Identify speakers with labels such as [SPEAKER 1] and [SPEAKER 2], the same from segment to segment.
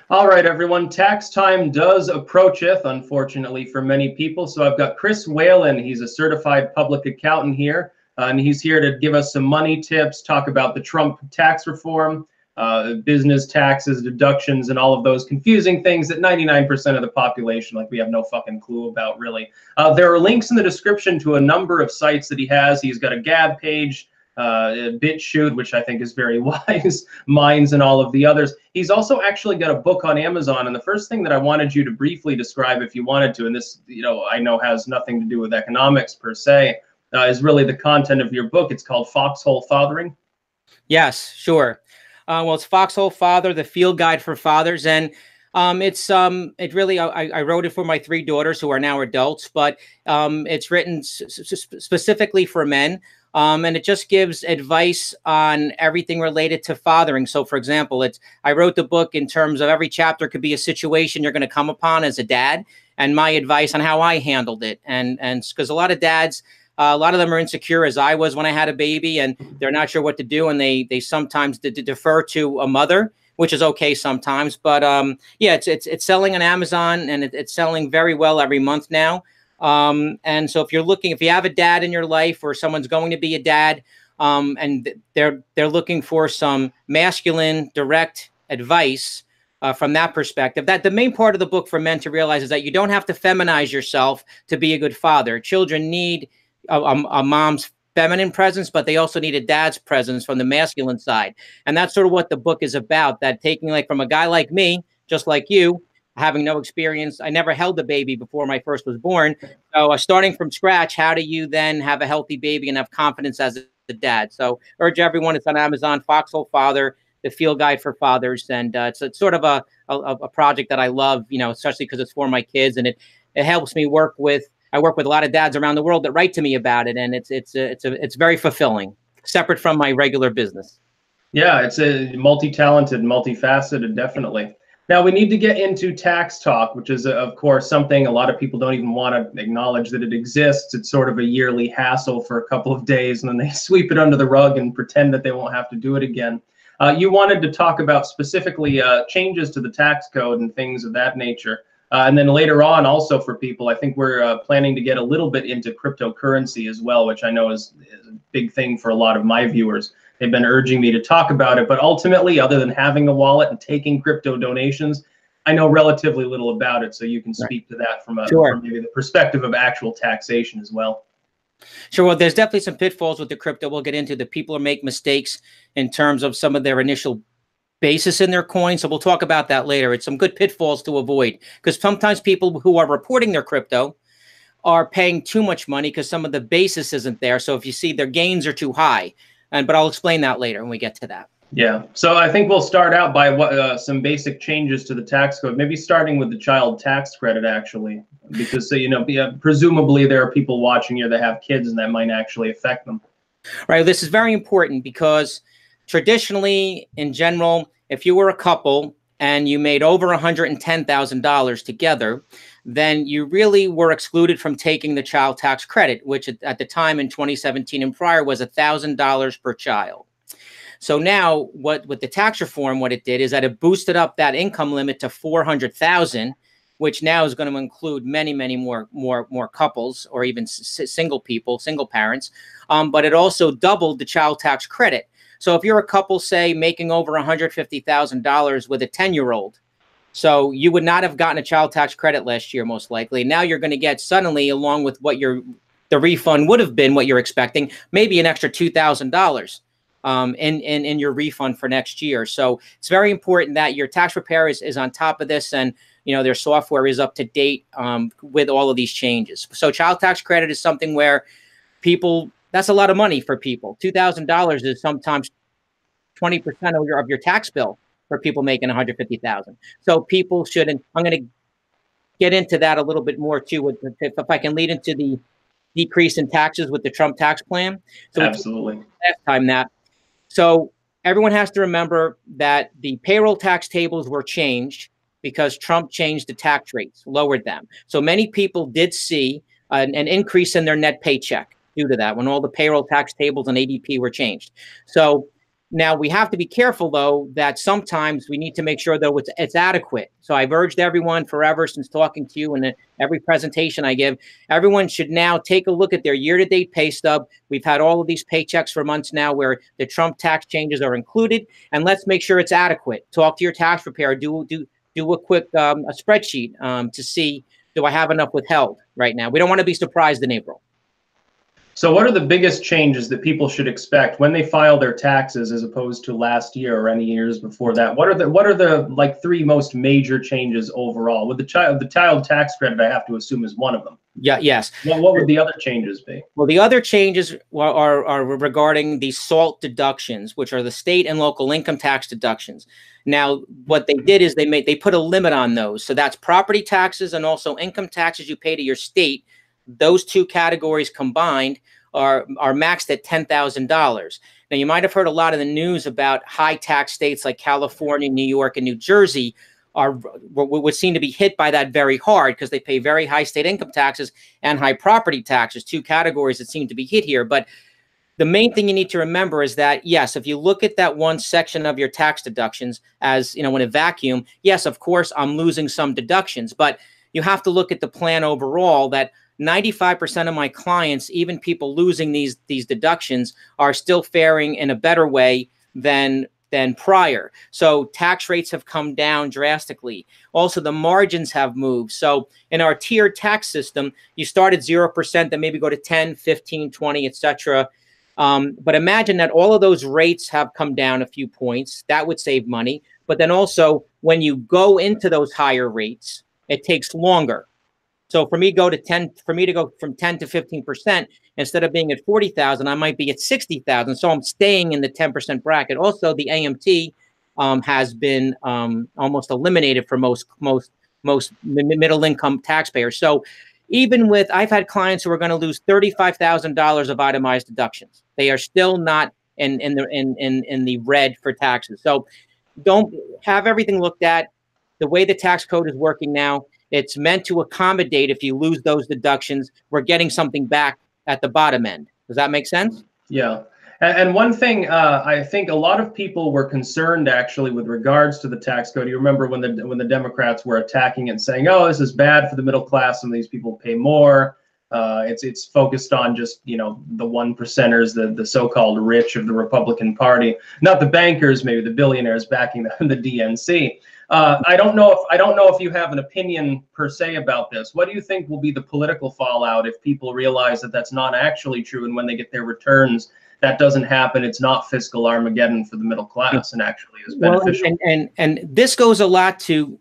[SPEAKER 1] All right, everyone. Tax time does approacheth, unfortunately, for many people. So I've got Chris Whalen. He's a certified public accountant here, and he's here to give us some money tips, talk about the Trump tax reform, business taxes, deductions, and all of those confusing things that 99% of the population, like, we have no fucking clue about, really. There are links in the description to a number of sites that he has. He's got a Gab page, BitChute, which I think is very wise, Minds, and all of the others. He's also actually got a book on Amazon, and the first thing that I wanted you to briefly describe, if you wanted to, and this, I know has nothing to do with economics per se, is really the content of your book. It's called Foxhole Fathering.
[SPEAKER 2] Yes, sure. Well, it's Foxhole Father, the Field Guide for Fathers, and it really, I wrote it for my 3 daughters who are now adults, but it's written specifically for men. And it just gives advice on everything related to fathering. So, for example, I wrote the book in terms of every chapter could be a situation you're going to come upon as a dad, and my advice on how I handled it. And because a lot of dads, a lot of them are insecure, as I was when I had a baby, and they're not sure what to do, and they sometimes defer to a mother, which is okay sometimes. But yeah, it's selling on Amazon, and it's selling very well every month now. And so if you have a dad in your life, or someone's going to be a dad, and they're looking for some masculine, direct advice, from that perspective, that the main part of the book for men to realize is that you don't have to feminize yourself to be a good father. Children need a mom's feminine presence, but they also need a dad's presence from the masculine side. And that's sort of what the book is about, that taking, like, from a guy like me, just like you, having no experience. I never held a baby before my first was born. So starting from scratch, how do you then have a healthy baby and have confidence as a dad? So urge everyone, it's on Amazon, Foxhole Father, the Field Guide for Fathers. And it's sort of a project that I love, especially because it's for my kids, and it helps me I work with a lot of dads around the world that write to me about it. And it's very fulfilling, separate from my regular business.
[SPEAKER 1] Yeah, it's a multi-talented, multifaceted, definitely. Now, we need to get into tax talk, which is, of course, something a lot of people don't even want to acknowledge that it exists. It's sort of a yearly hassle for a couple of days, and then they sweep it under the rug and pretend that they won't have to do it again. You wanted to talk about specifically changes to the tax code and things of that nature. And then later on, also for people, I think we're planning to get a little bit into cryptocurrency as well, which I know is a big thing for a lot of my viewers. They've been urging me to talk about it, but ultimately, other than having a wallet and taking crypto donations, I know relatively little about it. So you can speak to that from maybe the perspective of actual taxation as well.
[SPEAKER 2] Sure. Well, there's definitely some pitfalls with the crypto. We'll get into the people who make mistakes in terms of some of their initial basis in their coin. So we'll talk about that later. It's some good pitfalls to avoid, because sometimes people who are reporting their crypto are paying too much money because some of the basis isn't there. So if you see their gains are too high, but I'll explain that later when we get to that.
[SPEAKER 1] Yeah. So I think we'll start out by some basic changes to the tax code, maybe starting with the child tax credit, actually, because, presumably there are people watching here that have kids and that might actually affect them.
[SPEAKER 2] Right. This is very important because traditionally, in general, if you were a couple and you made over $110,000 together, then you really were excluded from taking the child tax credit, which at the time in 2017 and prior was $1,000 per child. So now with the tax reform, what it did is that it boosted up that income limit to $400,000, which now is going to include many, many more couples, or even single people, single parents. But it also doubled the child tax credit. So if you're a couple, say, making over $150,000 with a 10-year-old, so you would not have gotten a child tax credit last year, most likely. Now you're going to get suddenly, along with what the refund would have been, what you're expecting, maybe an extra $2,000 in your refund for next year. So it's very important that your tax preparer is on top of this, and their software is up to date with all of these changes. So child tax credit is something where that's a lot of money for people. $2,000 is sometimes 20% of your tax bill for people making $150,000. So people shouldn't. I'm going to get into that a little bit more too, if I can lead into the decrease in taxes with the Trump tax plan. So
[SPEAKER 1] absolutely.
[SPEAKER 2] Last time that. So everyone has to remember that the payroll tax tables were changed because Trump changed the tax rates, lowered them. So many people did see an increase in their net paycheck due to that when all the payroll tax tables and ADP were changed. So Now we have to be careful, though, that sometimes we need to make sure that it's adequate. So I've urged everyone forever since talking to you, and every presentation I give, everyone should now take a look at their year-to-date pay stub. We've had all of these paychecks for months now where the Trump tax changes are included, and let's make sure it's adequate. Talk to your tax preparer. Do a quick a spreadsheet to see, do I have enough withheld right now? We don't want to be surprised in April.
[SPEAKER 1] So what are the biggest changes that people should expect when they file their taxes as opposed to last year or any years before that? What are the like three most major changes overall? With the child tax credit, I have to assume, is one of them.
[SPEAKER 2] Yeah, yes.
[SPEAKER 1] What would the other changes be?
[SPEAKER 2] Well, the other changes are regarding the SALT deductions, which are the state and local income tax deductions. Now, what they did is they put a limit on those. So that's property taxes and also income taxes you pay to your state. Those two categories combined are maxed at $10,000. Now, you might have heard a lot in the news about high tax states like California, New York, and New Jersey would seem to be hit by that very hard because they pay very high state income taxes and high property taxes, two categories that seem to be hit here. But the main thing you need to remember is that, yes, if you look at that one section of your tax deductions as, in a vacuum, yes, of course, I'm losing some deductions, but you have to look at the plan overall that 95% of my clients, even people losing these deductions, are still faring in a better way than prior. So tax rates have come down drastically. Also, the margins have moved. So in our tiered tax system, you start at 0%, then maybe go to 10, 15, 20, etc. But imagine that all of those rates have come down a few points. That would save money. But then also, when you go into those higher rates, it takes longer. So for me to go from 10 to 15%, instead of being at 40,000, I might be at 60,000. So I'm staying in the 10% bracket. Also, the AMT has been almost eliminated for most middle income taxpayers. So even with, I've had clients who are going to lose $35,000 of itemized deductions. They are still not in the red for taxes. So don't have everything looked at. The way the tax code is working now, it's meant to accommodate if you lose those deductions. We're getting something back at the bottom end. Does that make sense?
[SPEAKER 1] Yeah. And one thing I think a lot of people were concerned actually with regards to the tax code. You remember when the Democrats were attacking it and saying, "Oh, this is bad for the middle class. Some of these people pay more." It's focused on just the one percenters, the so-called rich of the Republican Party, not the bankers, maybe the billionaires backing the DNC. I don't know if you have an opinion per se about this. What do you think will be the political fallout if people realize that that's not actually true, and when they get their returns, that doesn't happen? It's not fiscal Armageddon for the middle class, and actually is beneficial.
[SPEAKER 2] Well, and this goes a lot to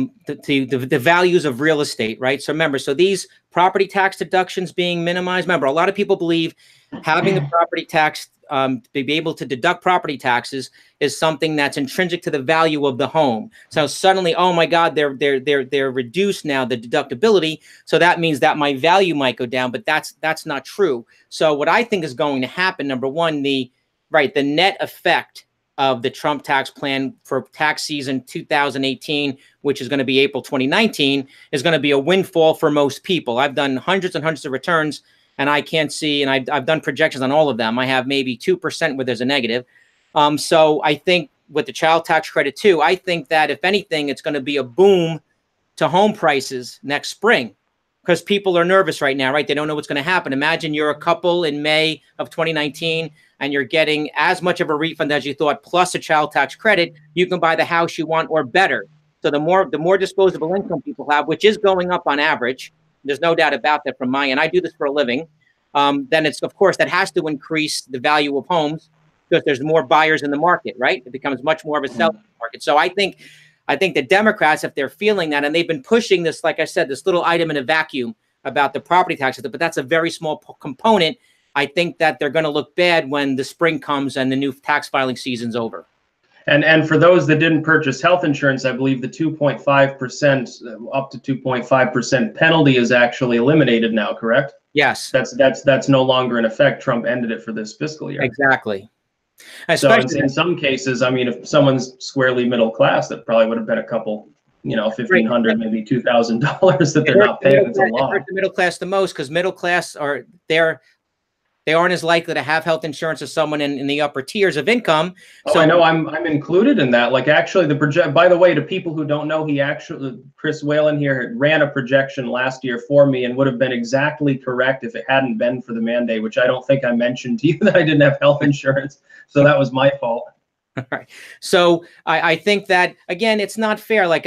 [SPEAKER 2] the values of real estate, right? So remember, these property tax deductions being minimized. Remember, a lot of people believe having the property tax to be able to deduct property taxes is something that's intrinsic to the value of the home. So suddenly, oh my God, they're reduced now, the deductibility. So that means that my value might go down, but that's not true. So what I think is going to happen, number one, the net effect of the Trump tax plan for tax season 2018, which is going to be April 2019, is going to be a windfall for most people. I've done hundreds and hundreds of returns, and I can't see, and I've done projections on all of them. I have maybe 2% where there's a negative. So I think with the child tax credit too, I think that if anything, it's going to be a boom to home prices next spring because people are nervous right now, right? They don't know what's going to happen. Imagine you're a couple in May of 2019 and you're getting as much of a refund as you thought, plus a child tax credit. You can buy the house you want or better. So the more disposable income people have, which is going up on average, there's no doubt about that from my end. I do this for a living. Then it's, of course, that has to increase the value of homes because there's more buyers in the market, right? It becomes much more of a selling market. So I think the Democrats, if they're feeling that, and they've been pushing this, like I said, this little item in a vacuum about the property taxes, but that's a very small component. I think that they're going to look bad when the spring comes and the new tax filing season's over.
[SPEAKER 1] And for those that didn't purchase health insurance, I believe the 2.5% up to 2.5% penalty is actually eliminated now, correct?
[SPEAKER 2] Yes.
[SPEAKER 1] That's no longer in effect. Trump ended it for this fiscal year.
[SPEAKER 2] Exactly.
[SPEAKER 1] Especially so in some cases, I mean, if someone's squarely middle class, that probably would have been a couple, $1,500, maybe $2,000 that they're not paying. It's a lot.
[SPEAKER 2] It hurt the middle class the most because middle class they aren't as likely to have health insurance as someone in the upper tiers of income.
[SPEAKER 1] Oh,
[SPEAKER 2] So
[SPEAKER 1] I know I'm included in that. Like actually by the way, to people who don't know, Chris Whalen here ran a projection last year for me and would have been exactly correct if it hadn't been for the mandate, which I don't think I mentioned to you that I didn't have health insurance. So that was my fault.
[SPEAKER 2] All right. So I think that, again, it's not fair. Like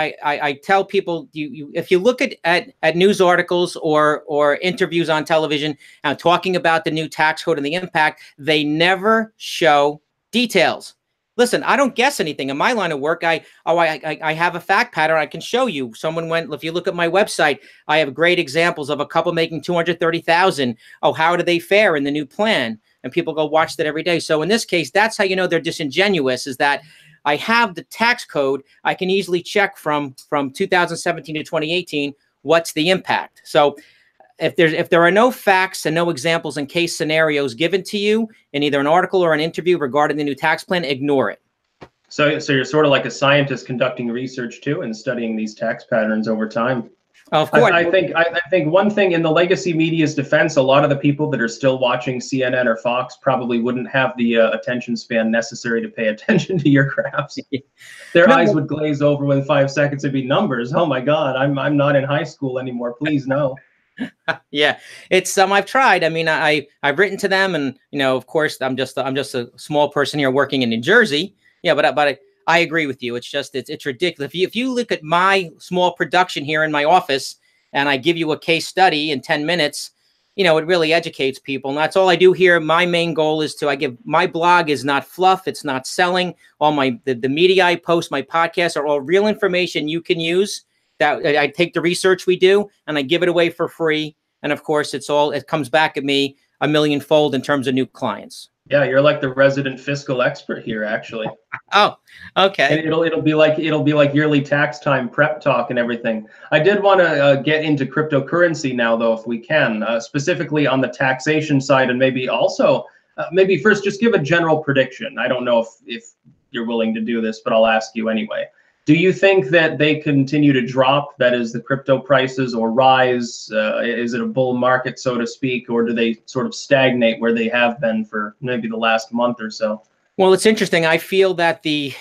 [SPEAKER 2] I tell people, if you look at news articles or interviews on television talking about the new tax code and the impact, they never show details. Listen, I don't guess anything in my line of work. I have a fact pattern I can show you. Someone went, if you look at my website, I have great examples of a couple making $230,000. Oh, how do they fare in the new plan? And people go watch that every day. So in this case, that's how you know they're disingenuous, is that I have the tax code. I can easily check from 2017 to 2018, what's the impact. So if there are no facts and no examples and case scenarios given to you in either an article or an interview regarding the new tax plan, ignore it.
[SPEAKER 1] So you're sort of like a scientist conducting research too and studying these tax patterns over time.
[SPEAKER 2] Of course.
[SPEAKER 1] I think one thing in the legacy media's defense, a lot of the people that are still watching CNN or Fox probably wouldn't have the attention span necessary to pay attention to your graphs. Their eyes would glaze over within 5 seconds. It'd be numbers. Oh my God, I'm not in high school anymore. Please no.
[SPEAKER 2] Yeah, it's I've tried. I mean, I've written to them, and of course, I'm just a small person here working in New Jersey. Yeah, but I agree with you. It's ridiculous. If you look at my small production here in my office and I give you a case study in 10 minutes, it really educates people. And that's all I do here. My main goal is my blog is not fluff. It's not selling. All the media I post, my podcasts are all real information you can use. That I take the research we do and I give it away for free. And of course, it comes back at me a millionfold in terms of new clients.
[SPEAKER 1] Yeah, you're like the resident fiscal expert here, actually.
[SPEAKER 2] Oh, okay.
[SPEAKER 1] And it'll be like yearly tax time prep talk and everything. I did want to get into cryptocurrency now, though, if we can, specifically on the taxation side, and maybe also maybe first just give a general prediction. I don't know if you're willing to do this, but I'll ask you anyway. Do you think that they continue to drop, that is the crypto prices, or rise? Is it a bull market, so to speak, or do they sort of stagnate where they have been for maybe the last month or so?
[SPEAKER 2] Well, it's interesting. I feel that if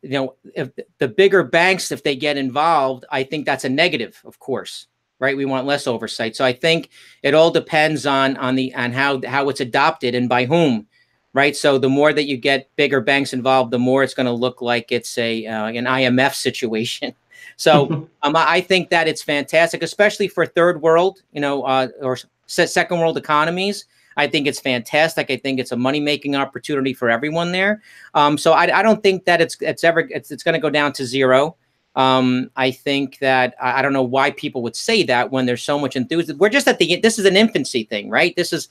[SPEAKER 2] the bigger banks, if they get involved, I think that's a negative, of course, right? We want less oversight. So I think it all depends on how it's adopted and by whom. Right. So the more that you get bigger banks involved, the more it's going to look like it's an IMF situation. So I think that it's fantastic, especially for third world, or second world economies. I think it's fantastic. I think it's a money making opportunity for everyone there. So I don't think that it's going to go down to zero. I think that I don't know why people would say that when there's so much enthusiasm. We're just this is an infancy thing, right? This is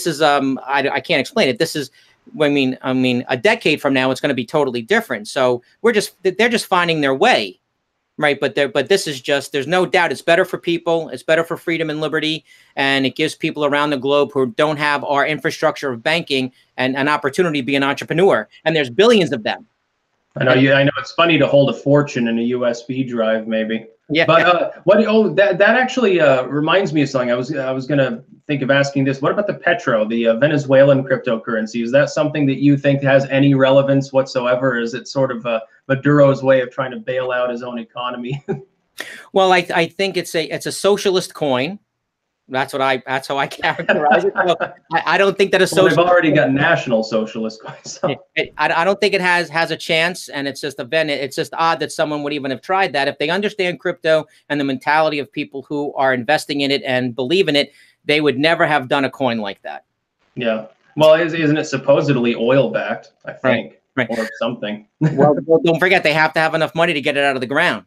[SPEAKER 2] I can't explain it. This is, I mean, a decade from now, it's going to be totally different. So they're just finding their way, right? But this is there's no doubt it's better for people. It's better for freedom and liberty. And it gives people around the globe who don't have our infrastructure of banking and an opportunity to be an entrepreneur. And there's billions of them.
[SPEAKER 1] I know it's funny to hold a fortune in a USB drive, maybe.
[SPEAKER 2] Yeah.
[SPEAKER 1] But that actually reminds me of something. I was gonna think of asking this. What about the Petro, the Venezuelan cryptocurrency? Is that something that you think has any relevance whatsoever? Or is it sort of Maduro's way of trying to bail out his own economy?
[SPEAKER 2] Well, I think it's a socialist coin. That's how I characterize it. So I don't think that
[SPEAKER 1] they've already got national socialist coins. So.
[SPEAKER 2] I don't think it has a chance, and it's just odd that someone would even have tried that. If they understand crypto and the mentality of people who are investing in it and believe in it, they would never have done a coin like that.
[SPEAKER 1] Yeah. Well, isn't it supposedly oil backed? I think,
[SPEAKER 2] right.
[SPEAKER 1] Or something.
[SPEAKER 2] Well, don't forget they have to have enough money to get it out of the ground.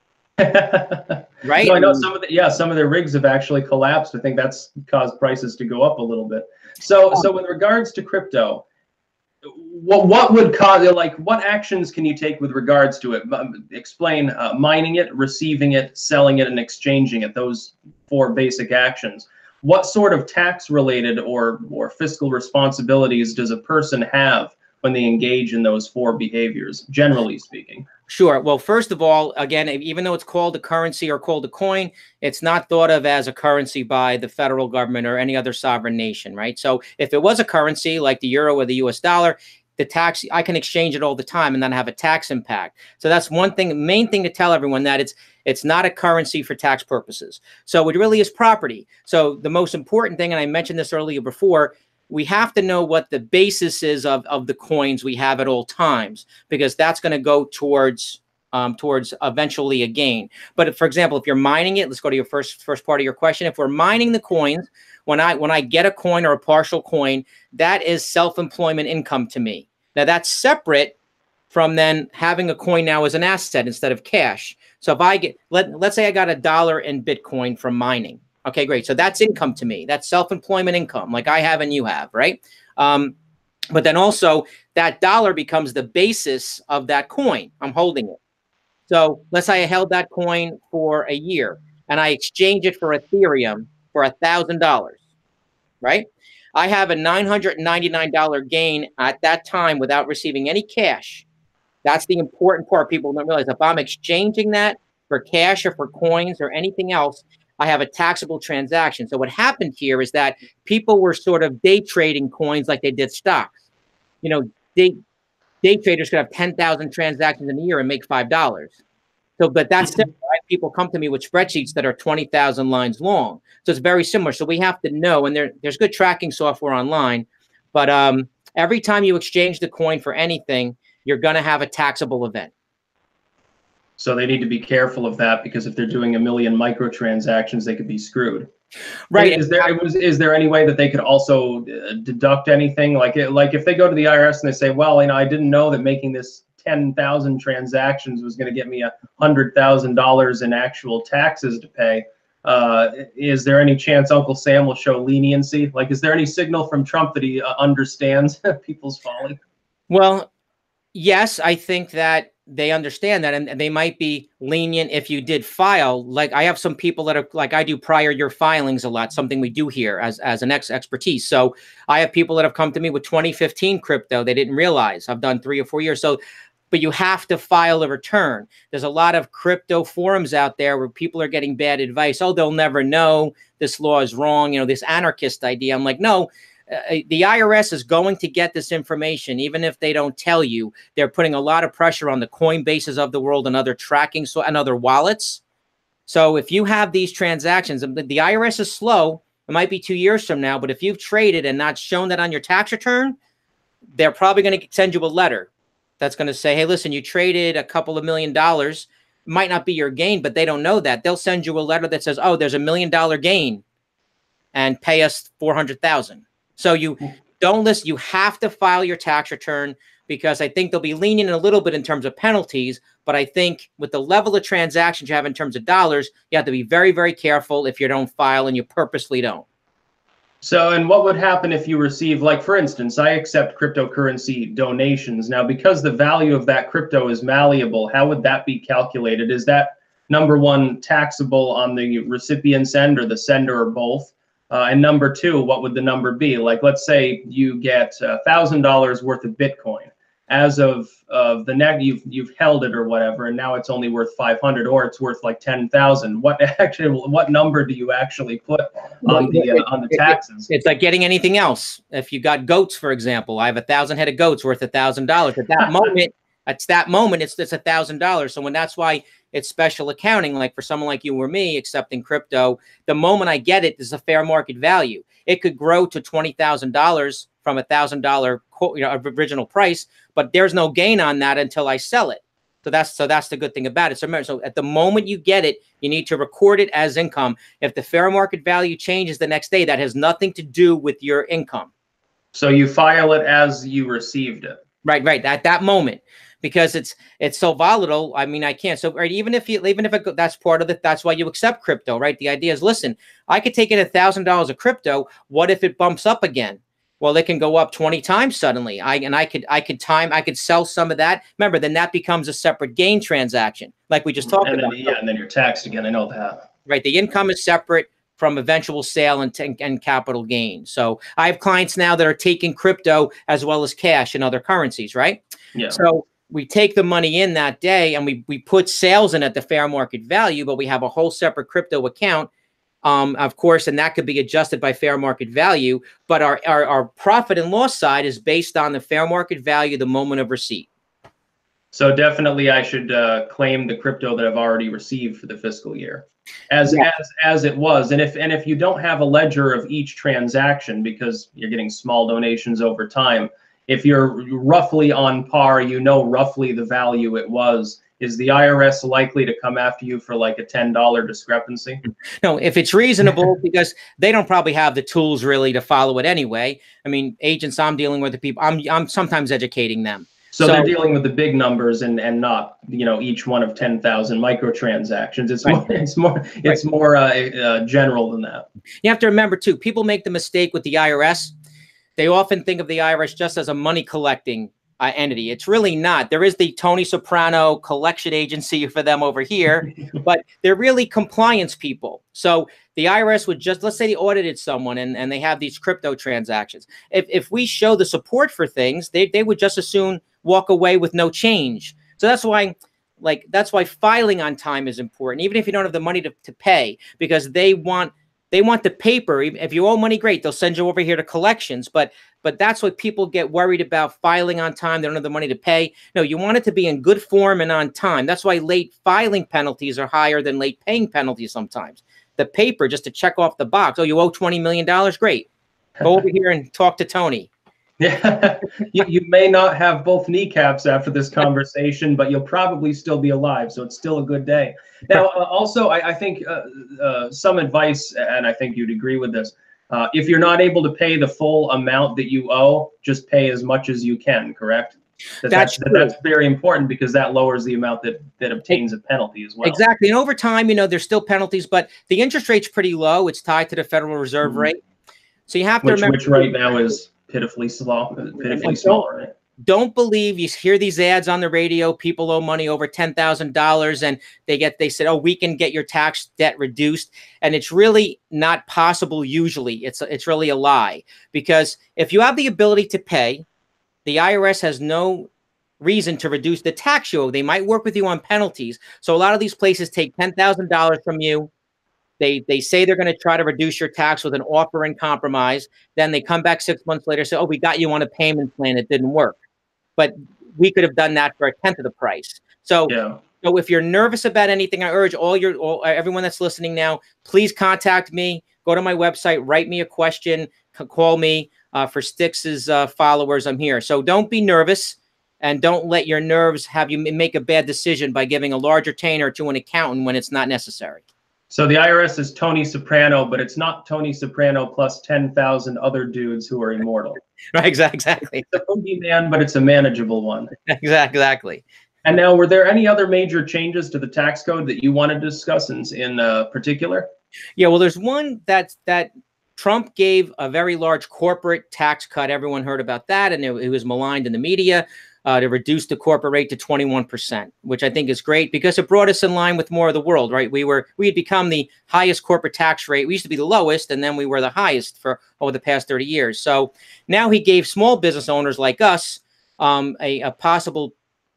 [SPEAKER 2] Right.
[SPEAKER 1] No, I know some of their rigs have actually collapsed. I think that's caused prices to go up a little bit. So with regards to crypto, what would cause, what actions can you take with regards to it? Explain mining it, receiving it, selling it, and exchanging it. Those 4 basic actions. What sort of tax related or fiscal responsibilities does a person have when they engage in those 4 behaviors, generally speaking?
[SPEAKER 2] Sure. Well, first of all, again, even though it's called a currency or called a coin, it's not thought of as a currency by the federal government or any other sovereign nation, right? So if it was a currency like the euro or the US dollar, the tax, I can exchange it all the time and then have a tax impact. So that's one thing, main thing to tell everyone, that it's not a currency for tax purposes. So it really is property. So the most important thing, and I mentioned this earlier before, we have to know what the basis is of the coins we have at all times, because that's going to go towards eventually a gain. But if, for example, if you're mining it, let's go to your first part of your question. If we're mining the coins, when I get a coin or a partial coin, that is self-employment income to me. Now that's separate from then having a coin now as an asset instead of cash. So if I get, let's say I got $1 in Bitcoin from mining. Okay, great. So that's income to me. That's self-employment income like I have and you have, right? But then also that dollar becomes the basis of that coin. I'm holding it. So let's say I held that coin for a year and I exchange it for Ethereum for $1,000, right? I have a $999 gain at that time without receiving any cash. That's the important part. People don't realize if I'm exchanging that for cash or for coins or anything else, I have a taxable transaction. So what happened here is that people were sort of day trading coins like they did stocks. You know, day traders could have 10,000 transactions in a year and make $5. So, but that's similar, right? People come to me with spreadsheets that are 20,000 lines long. So it's very similar. So we have to know, and there's good tracking software online, but every time you exchange the coin for anything, you're going to have a taxable event.
[SPEAKER 1] So they need to be careful of that, because if they're doing a million microtransactions, they could be screwed.
[SPEAKER 2] Right.
[SPEAKER 1] Is there any way that they could also deduct anything? Like if they go to the IRS and they say, well, I didn't know that making this 10,000 transactions was going to get me $100,000 in actual taxes to pay. Is there any chance Uncle Sam will show leniency? Like, is there any signal from Trump that he understands people's folly?
[SPEAKER 2] Well, yes, I think that they understand that, and they might be lenient if you did file. Like I have some people that are like, I do prior year filings a lot, something we do here as an expertise. So I have people that have come to me with 2015 crypto. They didn't realize I've done 3 or 4 years. So, but you have to file a return. There's a lot of crypto forums out there where people are getting bad advice. Oh, they'll never know, this law is wrong. This anarchist idea. I'm like, no. The IRS is going to get this information, even if they don't tell you. They're putting a lot of pressure on the Coinbases of the world and other tracking and other wallets. So if you have these transactions, the IRS is slow. It might be 2 years from now, but if you've traded and not shown that on your tax return, they're probably going to send you a letter that's going to say, hey, listen, you traded a couple of $1 million. It might not be your gain, but they don't know that. They'll send you a letter that says, oh, there's $1 million gain and pay us $400,000. So you don't listen. You have to file your tax return, because I think they'll be lenient a little bit in terms of penalties. But I think with the level of transactions you have in terms of dollars, you have to be very, very careful if you don't file and you purposely don't.
[SPEAKER 1] So, and what would happen if you receive, like, for instance, I accept cryptocurrency donations. Now, because the value of that crypto is malleable, how would that be calculated? Is that, number one, taxable on the recipient's end or the sender or both? And number two, what would the number be? Like, let's say you get $1,000 worth of Bitcoin. As of the next, you've held it or whatever, and now it's only worth 500, or it's worth like 10,000. What number do you actually put on the taxes?
[SPEAKER 2] It's like getting anything else. If you got goats, for example, I have 1,000 head of goats worth $1,000. At that moment, it's $1,000. So that's why it's special accounting. Like for someone like you or me accepting crypto, the moment I get it, is a fair market value. It could grow to $20,000 from $1,000 original price, but there's no gain on that until I sell it. So that's the good thing about it. So at the moment you get it, you need to record it as income. If the fair market value changes the next day, that has nothing to do with your income. So
[SPEAKER 1] you file it as you received it.
[SPEAKER 2] Right. At that moment. Because it's so volatile. I mean, I can't. So right, even if that's part of it, that's why you accept crypto, right? The idea is, listen, I could take in $1,000 of crypto. What if it bumps up again? Well, it can go up 20 times suddenly. I could sell some of that. Remember, then that becomes a separate gain transaction, like we just talked about.
[SPEAKER 1] Yeah, and then you're taxed again. I know that.
[SPEAKER 2] Right. The income is separate from eventual sale and capital gain. So I have clients now that are taking crypto as well as cash and other currencies, right?
[SPEAKER 1] Yeah.
[SPEAKER 2] So we take the money in that day and we put sales in at the fair market value, but we have a whole separate crypto account, of course, and that could be adjusted by fair market value. But our profit and loss side is based on the fair market value, the moment of receipt.
[SPEAKER 1] So definitely I should claim the crypto that I've already received for the fiscal year as it was. And if you don't have a ledger of each transaction because you're getting small donations over time, if you're roughly on par, you know roughly the value it was, is the IRS likely to come after you for like a $10 discrepancy?
[SPEAKER 2] No, if it's reasonable, because they don't probably have the tools really to follow it anyway. I mean, agents I'm dealing with, the people I'm sometimes educating them.
[SPEAKER 1] So they're dealing with the big numbers and not, you know, each one of 10,000 microtransactions. It's right. more general than that.
[SPEAKER 2] You have to remember too, people make the mistake with the IRS. They often think of the IRS just as a money collecting entity. It's really not. There is the Tony Soprano collection agency for them over here, but they're really compliance people. So the IRS would just, let's say they audited someone and they have these crypto transactions. If we show the support for things, they would just as soon walk away with no change. So that's why filing on time is important, even if you don't have the money to pay, because they want the paper. If you owe money, great, they'll send you over here to collections. But that's what people get worried about, filing on time. They don't have the money to pay. No, you want it to be in good form and on time. That's why late filing penalties are higher than late paying penalties sometimes. The paper, just to check off the box. Oh, you owe $20 million? Great. Go over here and talk to Tony.
[SPEAKER 1] Yeah, you may not have both kneecaps after this conversation, but you'll probably still be alive, so it's still a good day. Now, also, I think some advice, and I think you'd agree with this, if you're not able to pay the full amount that you owe, just pay as much as you can, correct? That's very important, because that lowers the amount that obtains a penalty as well.
[SPEAKER 2] Exactly, and over time, you know, there's still penalties, but the interest rate's pretty low. It's tied to the Federal Reserve rate. So you have to remember— Which right
[SPEAKER 1] now is pitifully small, right?
[SPEAKER 2] Don't believe you hear these ads on the radio. People owe money over $10,000 and they said, oh, we can get your tax debt reduced. And it's really not possible. Usually it's really a lie, because if you have the ability to pay, the IRS has no reason to reduce the tax you owe. They might work with you on penalties. So a lot of these places take $10,000 from you. They say they're going to try to reduce your tax with an offer in compromise. Then they come back 6 months later and say, oh, we got you on a payment plan. It didn't work. But we could have done that for a tenth of the price. So, So if you're nervous about anything, I urge everyone that's listening now, please contact me. Go to my website, write me a question, call me. For Styx's followers, I'm here. So don't be nervous, and don't let your nerves have you make a bad decision by giving a large retainer to an accountant when it's not necessary.
[SPEAKER 1] So the IRS is Tony Soprano, but it's not Tony Soprano plus 10,000 other dudes who are immortal.
[SPEAKER 2] Right, exactly.
[SPEAKER 1] It's a boogeyman, but it's a manageable one.
[SPEAKER 2] Exactly.
[SPEAKER 1] And now, were there any other major changes to the tax code that you wanted to discuss in particular? Yeah,
[SPEAKER 2] well, there's one that Trump gave a very large corporate tax cut. Everyone heard about that, and it was maligned in the media. To reduce the corporate rate to 21%, which I think is great, because it brought us in line with more of the world, right? We had become the highest corporate tax rate. We used to be the lowest, and then we were the highest for over the past 30 years. So now he gave small business owners like us a possible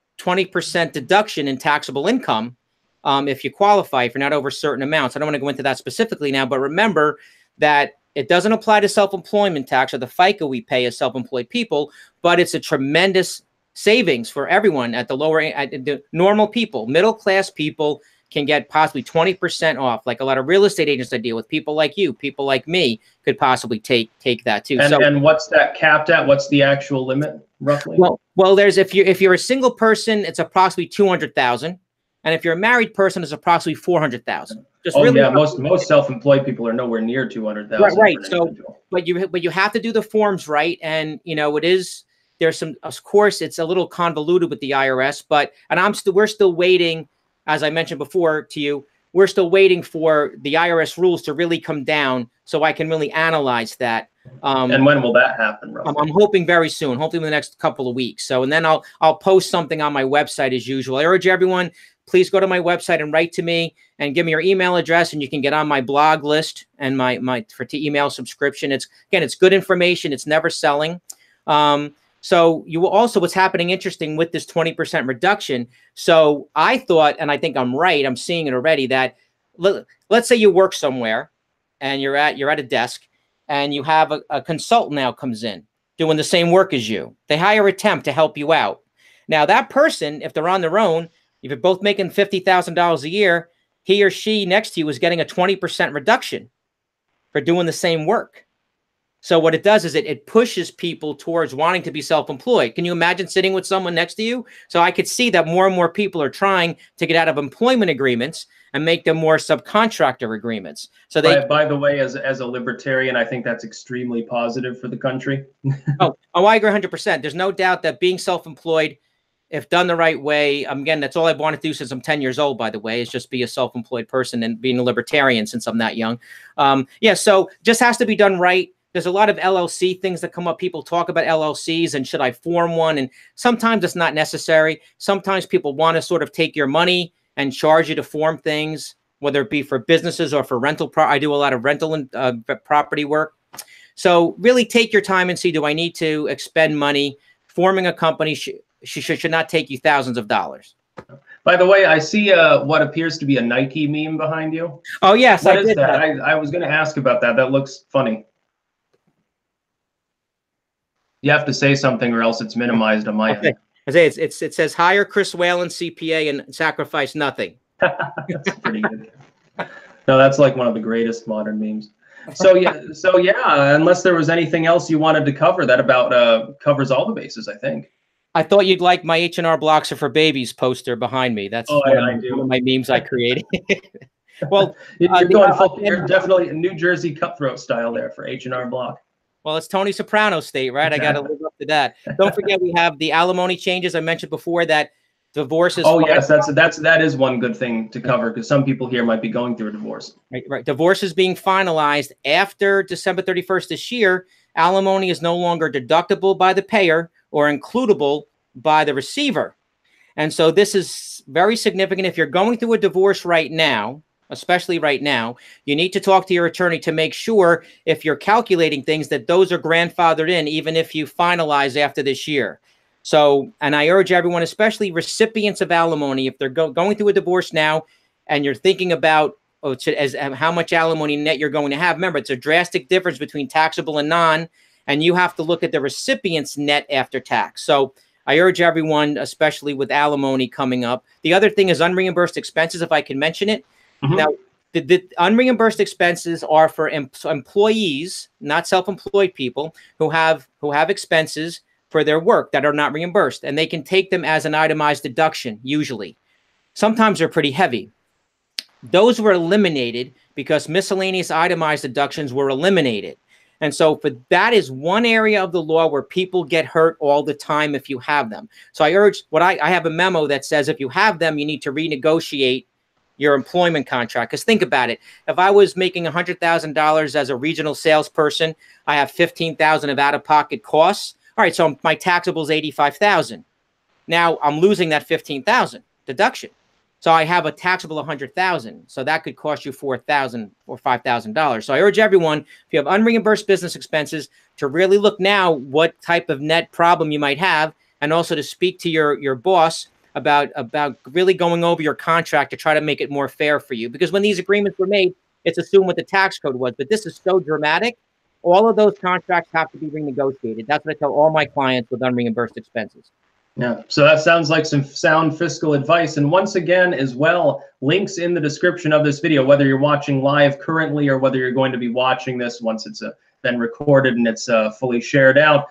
[SPEAKER 2] 20% deduction in taxable income if you qualify, if you're not over certain amounts. I don't want to go into that specifically now, but remember that it doesn't apply to self-employment tax or the FICA we pay as self-employed people, but it's a tremendous savings for everyone at the lower, the normal people. Middle-class people can get possibly 20% off, like a lot of real estate agents I deal with. People like you, people like me could possibly take that too.
[SPEAKER 1] And what's that capped at? What's the actual limit, roughly?
[SPEAKER 2] Well, there's if you're a single person, it's approximately 200,000, and if you're a married person, it's approximately 400,000.
[SPEAKER 1] Most self-employed people are nowhere near 200,000.
[SPEAKER 2] Right. So, but you have to do the forms right, and you know there's some, of course, it's a little convoluted with the IRS, we're still waiting, as I mentioned before to you, we're still waiting for the IRS rules to really come down so I can really analyze that.
[SPEAKER 1] And when will that happen, roughly?
[SPEAKER 2] I'm hoping very soon, hopefully in the next couple of weeks. So, and then I'll post something on my website as usual. I urge everyone, please go to my website and write to me and give me your email address, and you can get on my blog list and my email subscription. It's good information. It's never selling. So you will also, what's happening interesting with this 20% reduction. So I thought, and I think I'm right, I'm seeing it already, that let's say you work somewhere and you're at a desk and you have a consultant now comes in doing the same work as you. They hire a temp to help you out. Now that person, if they're on their own, if you're both making $50,000 a year, he or she next to you is getting a 20% reduction for doing the same work. So what it does is it pushes people towards wanting to be self-employed. Can you imagine sitting with someone next to you? So I could see that more and more people are trying to get out of employment agreements and make them more subcontractor agreements. So they,
[SPEAKER 1] by the way, as a libertarian, I think that's extremely positive for the country.
[SPEAKER 2] oh, I agree 100%. There's no doubt that being self-employed, if done the right way, again, that's all I've wanted to do since I'm 10 years old, by the way, is just be a self-employed person and being a libertarian since I'm that young. Yeah, so just has to be done right. There's a lot of LLC things that come up. People talk about LLCs and should I form one? And sometimes it's not necessary. Sometimes people want to sort of take your money and charge you to form things, whether it be for businesses or for rental. I do a lot of rental and property work. So really take your time and see, do I need to expend money? Forming a company should not take you thousands of dollars.
[SPEAKER 1] By the way, I see what appears to be a Nike meme behind you.
[SPEAKER 2] Oh, yes.
[SPEAKER 1] What is that? I was going to ask about that. That looks funny. You have to say something or else it's minimized on my end.
[SPEAKER 2] It says hire Chris Whalen CPA and sacrifice nothing.
[SPEAKER 1] That's pretty good. No, that's like one of the greatest modern memes. So yeah, unless there was anything else you wanted to cover, that about covers all the bases, I think.
[SPEAKER 2] I thought you'd like my H&R Blocks Are for Babies poster behind me. That's one of my memes I created. Well,
[SPEAKER 1] you're definitely a New Jersey cutthroat style there for H&R Block.
[SPEAKER 2] Well, it's Tony Soprano state, right? I got to live up to that. Don't forget, we have the alimony changes. I mentioned before that divorce is.
[SPEAKER 1] Oh yes, that is one good thing to cover because some people here might be going through a divorce.
[SPEAKER 2] Right. Divorce is being finalized after December 31st this year. Alimony is no longer deductible by the payer or includable by the receiver, and so this is very significant. If you're going through a divorce right now, especially right now, you need to talk to your attorney to make sure if you're calculating things that those are grandfathered in, even if you finalize after this year. So, and I urge everyone, especially recipients of alimony, if they're going through a divorce now and you're thinking about how much alimony net you're going to have, remember, it's a drastic difference between taxable and non, and you have to look at the recipient's net after tax. So I urge everyone, especially with alimony coming up. The other thing is unreimbursed expenses, if I can mention it. Mm-hmm. Now, the unreimbursed expenses are for employees, not self-employed people, who have expenses for their work that are not reimbursed, and they can take them as an itemized deduction, usually. Sometimes they're pretty heavy. Those were eliminated because miscellaneous itemized deductions were eliminated. And so that is one area of the law where people get hurt all the time if you have them. So I urge, I have a memo that says if you have them, you need to renegotiate your employment contract. Because think about it. If I was making $100,000 as a regional salesperson, I have $15,000 of out-of-pocket costs. All right, so my taxable is $85,000. Now I'm losing that $15,000 deduction. So I have a taxable $100,000. So that could cost you $4,000 or $5,000. So I urge everyone, if you have unreimbursed business expenses, to really look now what type of net problem you might have, and also to speak to your boss about really going over your contract to try to make it more fair for you. Because when these agreements were made, it's assumed what the tax code was. But this is so dramatic. All of those contracts have to be renegotiated. That's what I tell all my clients with unreimbursed expenses.
[SPEAKER 1] Yeah, so that sounds like some sound fiscal advice. And once again, as well, links in the description of this video, whether you're watching live currently or whether you're going to be watching this once it's been recorded and it's fully shared out.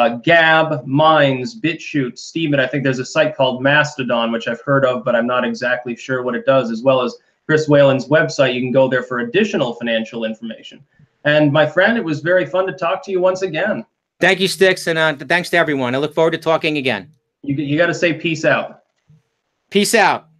[SPEAKER 1] Gab, Minds, BitChute, Steven. I think there's a site called Mastodon, which I've heard of, but I'm not exactly sure what it does, as well as Chris Whalen's website. You can go there for additional financial information. And my friend, it was very fun to talk to you once again.
[SPEAKER 2] Thank you, Sticks, and thanks to everyone. I look forward to talking again.
[SPEAKER 1] You got to say peace out.
[SPEAKER 2] Peace out.